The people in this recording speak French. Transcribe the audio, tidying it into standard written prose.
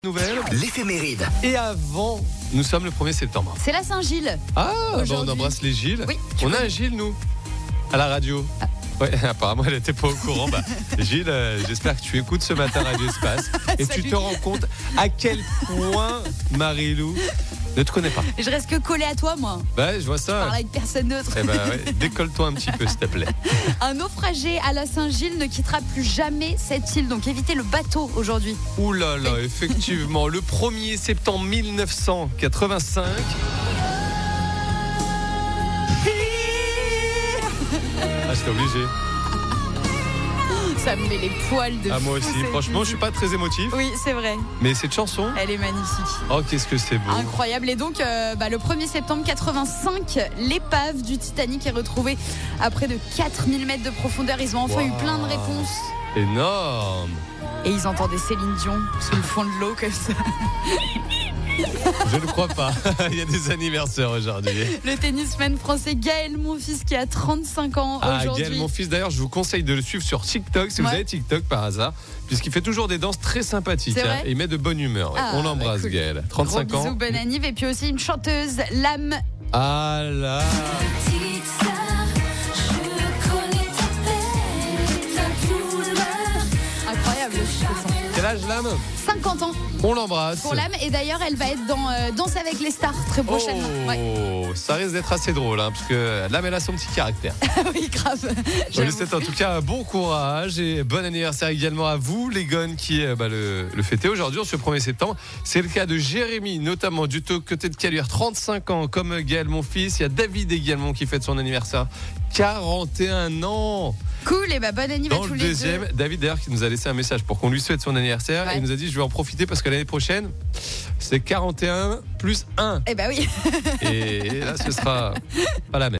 Nouvelle. L'éphéméride. Et avant, nous sommes le 1er septembre. C'est la Saint-Gilles. Ah, bah on Aujourd'hui. embrasse les Gilles. Oui. On a un Gilles, nous, à la radio. Ouais, apparemment, elle n'était pas au courant. Gilles, j'espère que tu écoutes ce matin Radio Espace. Et tu Salut. te rends compte à quel point Marie-Lou ne te connaît pas. Je reste que collée à toi, moi. Bah, je vois Je ça. parle avec personne d'autre. Eh ben, ouais, décolle-toi un petit peu, s'il te plaît. Un naufragé à la Saint-Gilles ne quittera plus jamais cette île. Donc évitez le bateau aujourd'hui. Ouh là là, effectivement, le 1er septembre 1985. Ah, j'étais obligé. Ça me met les poils de Ah, moi fou, aussi. cette Franchement, je suis musique. pas très émotif. Oui, c'est vrai. Mais cette chanson, Elle est magnifique. oh, qu'est-ce que c'est beau. Incroyable. Et donc, le 1er septembre 85, l'épave du Titanic est retrouvée à près de 4000 mètres de profondeur. Ils ont enfin eu plein de réponses. Énorme. Et ils entendaient Céline Dion sous le fond de l'eau comme ça. Je ne crois pas. Il y a des anniversaires aujourd'hui. Le tennisman français Gaël Monfils qui a 35 ans aujourd'hui. Gaël, mon fils, d'ailleurs, je vous conseille de le suivre sur TikTok si vous Ouais. avez TikTok par hasard, puisqu'il fait toujours des danses très sympathiques. C'est vrai Et il met de bonne humeur. Ah, On l'embrasse, cool. Gaël. Gros 35 ans. bisous, bonne anniv. Et puis aussi une chanteuse, Lame. Ah là. Petite sœur, je connais ta peine, ta douleur. Incroyable ce son. Quel âge, l'âme? 50 ans On l'embrasse. pour Lame. Et d'ailleurs, elle va être dans Danse avec les stars très prochainement. Oh, Ouais. ça risque d'être assez drôle, hein, parce que l'âme, elle a son petit caractère. Oui, grave. On lui J'avoue. souhaite en tout cas bon courage et bon anniversaire également à vous, les gones qui le fêtez aujourd'hui, ce 1er septembre. C'est le cas de Jérémy, notamment du côté de Caluire, 35 ans, comme Gaël, mon fils. Il y a David également qui fête son anniversaire, 41 ans. Cool, et bon anniv à Dans tous le les deuxième, deux. David d'ailleurs qui nous a laissé un message pour qu'on lui souhaite son anniversaire. Ouais. Il nous a dit je vais en profiter parce que l'année prochaine, c'est 41 plus 1. Eh ben oui. Et là, ce sera pas la même.